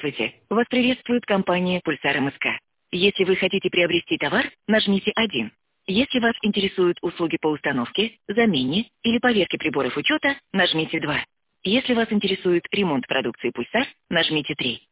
Здравствуйте! Вас приветствует компания «Пульсар МСК». Если вы хотите приобрести товар, нажмите 1. Если вас интересуют услуги по установке, замене или поверке приборов учета, нажмите 2. Если вас интересует ремонт продукции «Пульсар», нажмите 3.